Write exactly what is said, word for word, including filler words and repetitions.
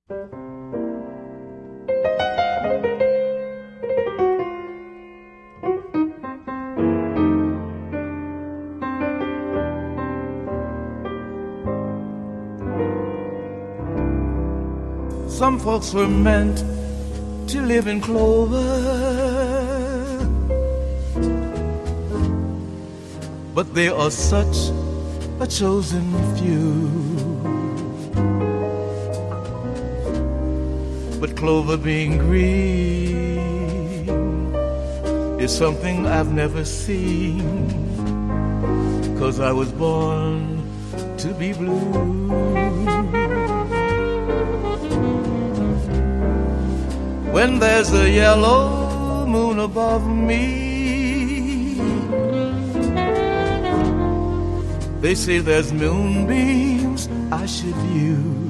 Some folks were meant to live in clover, but they are such a chosen few. But clover being green is something I've never seen, 'cause I was born to be blue. When there's a yellow moon above me, they say there's moonbeams I should view.